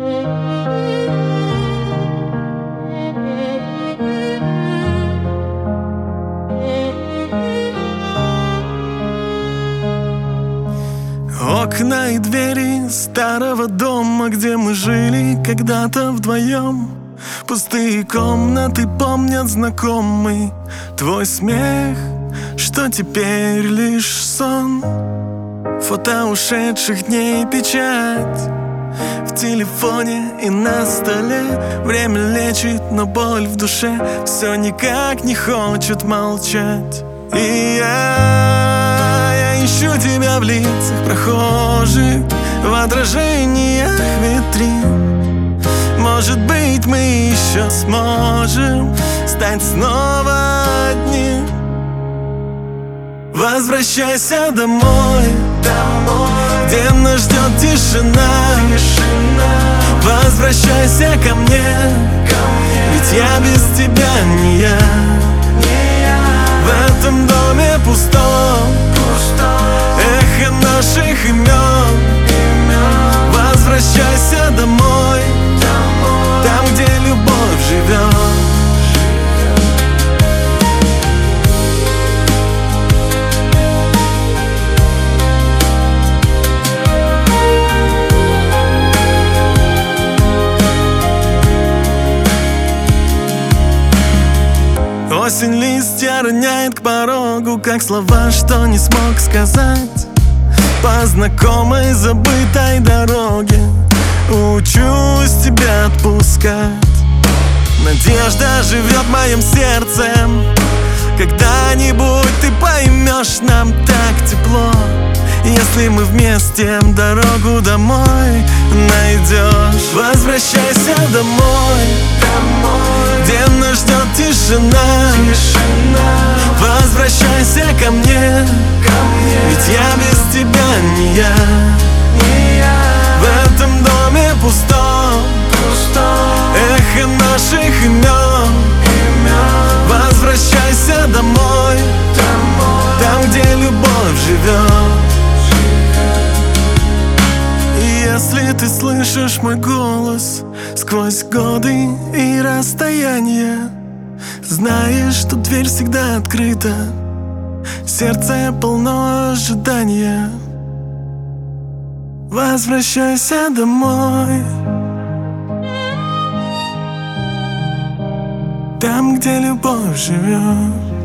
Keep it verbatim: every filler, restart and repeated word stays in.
Окна и двери старого дома, где мы жили когда-то вдвоем. Пустые комнаты помнят знакомый твой смех, что теперь лишь сон. Фото ушедших дней, печать в телефоне и на столе. Время лечит, но боль в душе все никак не хочет молчать. И я, я ищу тебя в лицах прохожих, в отражениях витрин. Может быть, мы еще сможем стать снова одни. Возвращайся домой, домой, где нас ждет тишина, тишина. Возвращайся ко мне, ко мне, ведь я без тебя не я, не я. В этом доме пустом, пустом, эхо наших имен, имен. Возвращайся домой, домой, там, где любовь живет. Осень листья роняет к порогу, как слова, что не смог сказать. По знакомой забытой дороге учусь тебя отпускать. Надежда живет в моем сердце. Когда-нибудь ты поймешь, нам так тепло, если мы вместе дорогу домой найдешь. Возвращайся домой, домой, где нас ждет тишина, тишина. Возвращайся ко мне, ко мне, ведь я без тебя не я, не я. В этом доме пустом, пустом, эхо наших имен, имен. Возвращайся домой, домой, там, где любовь живет. Если ты слышишь мой голос сквозь годы и расстояния, знаешь, что дверь всегда открыта, сердце полно ожидания. Возвращайся домой, там, где любовь живет.